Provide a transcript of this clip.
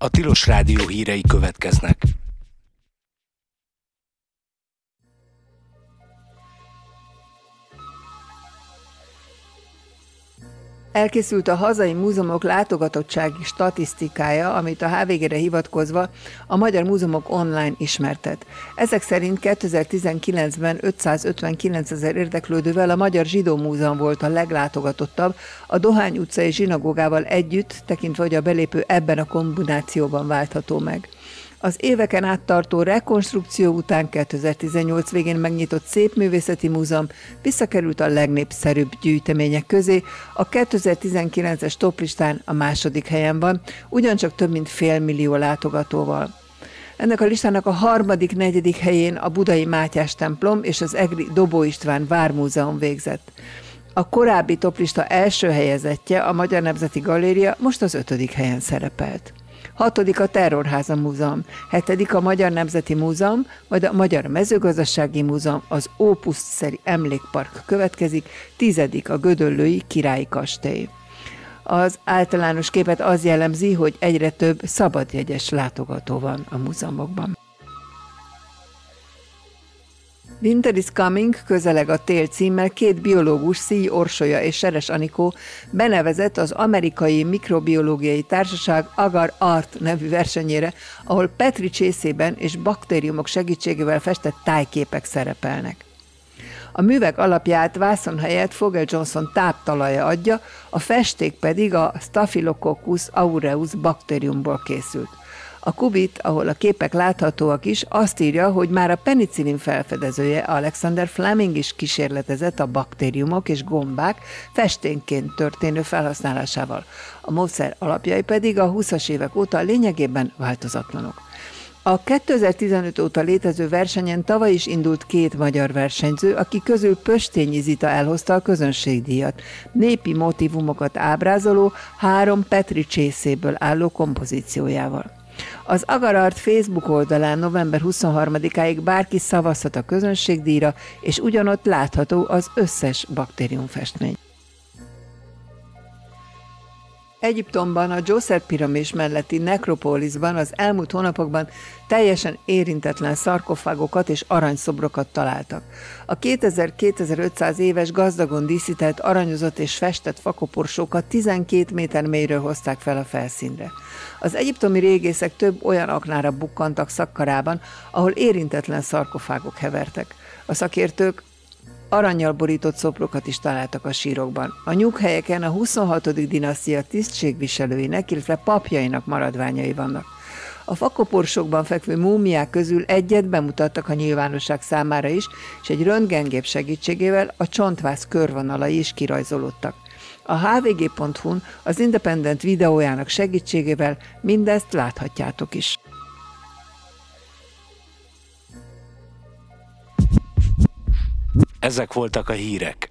A Tilos Rádió hírei következnek. Elkészült a hazai múzeumok látogatottsági statisztikája, amit a HVG-re hivatkozva a Magyar Múzeumok online ismertet. Ezek szerint 2019-ben 559 000 érdeklődővel a Magyar Zsidó Múzeum volt a leglátogatottabb, a Dohány utcai zsinagógával együtt, tekintve, hogy a belépő ebben a kombinációban váltható meg. Az éveken át tartó rekonstrukció után 2018 végén megnyitott Szépművészeti Múzeum visszakerült a legnépszerűbb gyűjtemények közé, a 2019-es toplistán a második helyen van, ugyancsak több mint 500 000 látogatóval. Ennek a listának a harmadik, negyedik helyén a budai Mátyás templom és az egri Dobó István Vármúzeum végzett. A korábbi toplista első helyezettje, a Magyar Nemzeti Galéria most az 5. helyen szerepelt. 6. a Terrorháza Múzeum, 7. a Magyar Nemzeti Múzeum, majd a Magyar Mezőgazdasági Múzeum, az Ópusztszeri Emlékpark következik, 10. a Gödöllői Királyi Kastély. Az általános képet az jellemzi, hogy egyre több szabadjegyes látogató van a múzeumokban. Winter is Coming, közeleg a tél címmel két biológus, Szíj Orsolya és Seres Anikó benevezett az amerikai mikrobiológiai társaság Agar Art nevű versenyére, ahol Petri csészében és baktériumok segítségével festett tájképek szerepelnek. A művek alapját vászon helyett Fogel Johnson táptalaja adja, a festék pedig a Staphylococcus aureus baktériumból készült. A Kubit, ahol a képek láthatóak is, azt írja, hogy már a penicillin felfedezője Alexander Fleming is kísérletezett a baktériumok és gombák festénként történő felhasználásával. A módszer alapjai pedig a 20-as évek óta lényegében változatlanok. A 2015 óta létező versenyen tavaly is indult 2 magyar versenyző, akik közül Pöstényi Zita elhozta a közönségdíjat, népi motívumokat ábrázoló 3 Petri csészéből álló kompozíciójával. Az Agar Art Facebook oldalán november 23-áig bárki szavazhat a közönségdíjra, és ugyanott látható az összes baktériumfestmény. Egyiptomban a Djoser-piramis melletti nekropolisban az elmúlt hónapokban teljesen érintetlen szarkofágokat és aranyszobrokat találtak. A 2000-2500 éves gazdagon díszített, aranyozott és festett fakoporsókat 12 méter mélyről hozták fel a felszínre. Az egyiptomi régészek több olyan aknára bukkantak Szakkarában, ahol érintetlen szarkofágok hevertek. A szakértők arannyal borított szobrokat is találtak a sírokban. A nyughelyeken a 26. dinasztia tisztségviselőinek, illetve papjainak maradványai vannak. A fakoporsókban fekvő múmiák közül egyet bemutattak a nyilvánosság számára is, és egy röntgengép segítségével a csontváz körvonalai is kirajzolódtak. A hvg.hu-n az Independent videójának segítségével mindezt láthatjátok is. Ezek voltak a hírek.